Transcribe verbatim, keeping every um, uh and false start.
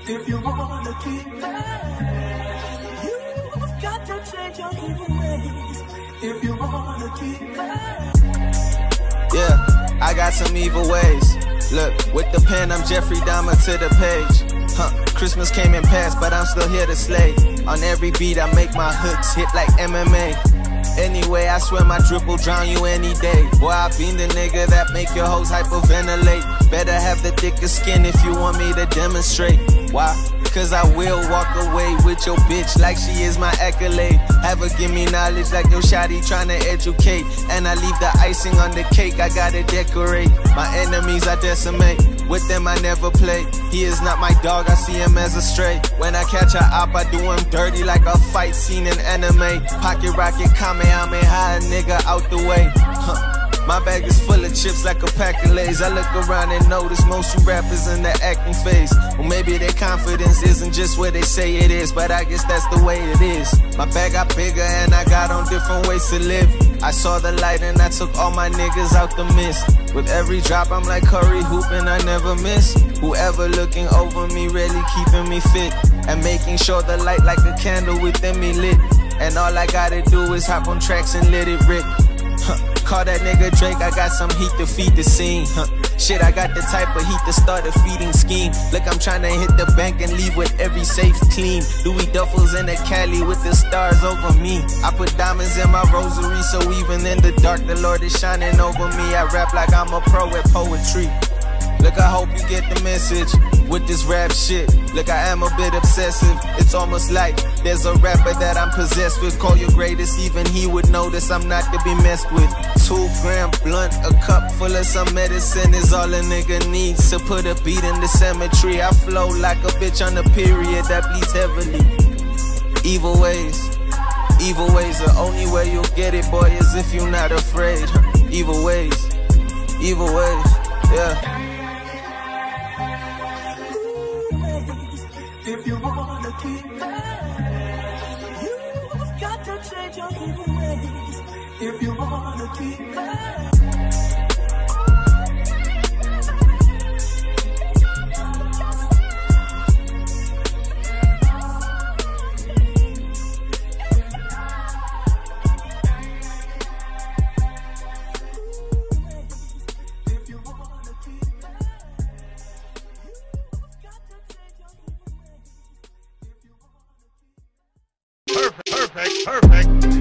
If you wanna keep that, you've got to change your evil ways. If you wanna keep that. Yeah, I got some evil ways. Look, with the pen, I'm Jeffrey Dahmer to the page. Huh, Christmas came and passed, but I'm still here to slay. On every beat, I make my hooks hit like M M A. Anyway, I swear my drip will drown you any day. Boy, I been the nigga that make your hoes hyperventilate. Better have the thicker skin if you want me to demonstrate. Why? Cause I will walk away with your bitch like she is my accolade. Have her give me knowledge like your shawty tryna educate. And I leave the icing on the cake, I gotta decorate. My enemies I decimate, with them I never play. He is not my dog, I see him as a stray. When I catch a op, I do him dirty like a fight scene in anime. Pocket rocket, Kamehameha, nigga out the way. Huh. My bag is full of chips like a pack of Lays. I look around and notice most you rappers in the acting phase. Well, maybe their confidence isn't just where they say it is, but I guess that's the way it is. My bag got bigger and I got on different ways to live. I saw the light and I took all my niggas out the mist. With every drop I'm like Curry hooping, I never miss. Whoever looking over me really keeping me fit, and making sure the light like a candle within me lit. And all I gotta do is hop on tracks and let it rip. Huh. Call that nigga Drake, I got some heat to feed the scene. Huh. Shit, I got the type of heat to start a feeding scheme. Look, I'm tryna hit the bank and leave with every safe clean. Louis Duffels in the Cali with the stars over me. I put diamonds in my rosary, so even in the dark, the Lord is shining over me. I rap like I'm a pro at poetry. Look, I hope you get the message with this rap shit. Look, I am a bit obsessive. It's almost like there's a rapper that I'm possessed with. Call your greatest, even he would notice I'm not to be messed with. Two gram blunt, a cup full of some medicine is all a nigga needs to put a beat in the cemetery. I flow like a bitch on a period that bleeds heavily. Evil ways, evil ways. The only way you'll get it, boy, is if you're not afraid. Evil ways, evil ways, yeah. If you wanna keep that, you've got to change your evil ways. If you wanna keep that. Perfect, perfect, perfect.